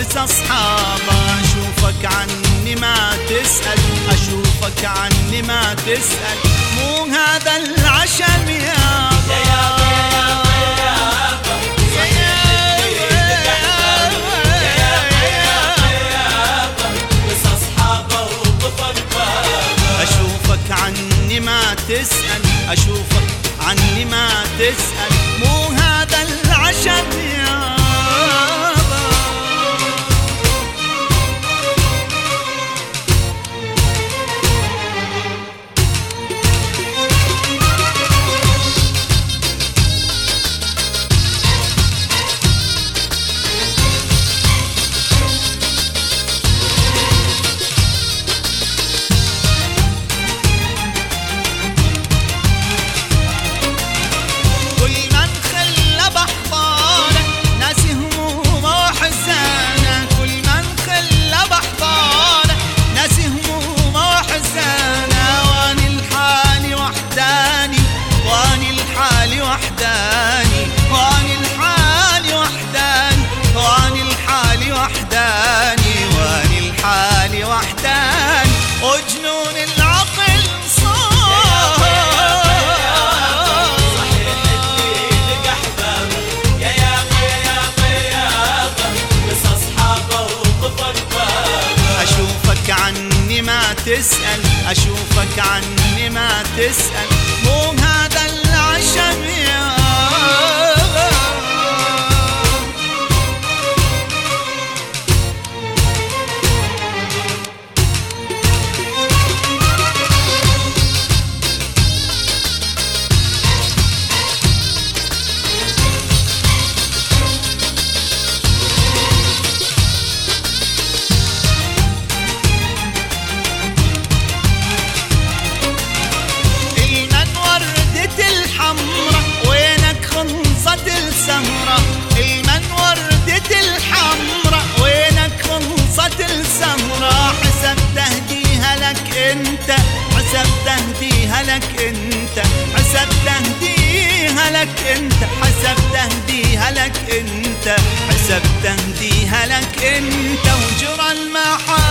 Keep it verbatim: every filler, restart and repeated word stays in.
قصص حابة. أشوفك عني ما تسأل، أشوفك عني ما تسأل، مو هذا العشم يابا يا يابا يا يابا يا يابا قصص حابة وطفل بابا. أشوفك عني ما تسأل، أشوفك عني ما تسأل، مو هذا العشم يابا. وجنون العقل صار صحيح الدين قحبة يا يابا يا يابا يا يابا قصص حابة وطفل بابا. أشوفك عني ما تسأل، أشوفك عني ما تسأل، مو هذا العشم يابا. وينك خلصت السهرة المن وردة الحمرة، وينك خلصت السهرة. حسب تهديها لك انت، حسب تهديها لك انت، حسب تهديها لك انت، حسب تهديها لك انت، حسب تهديها لك انت. وجرى المحا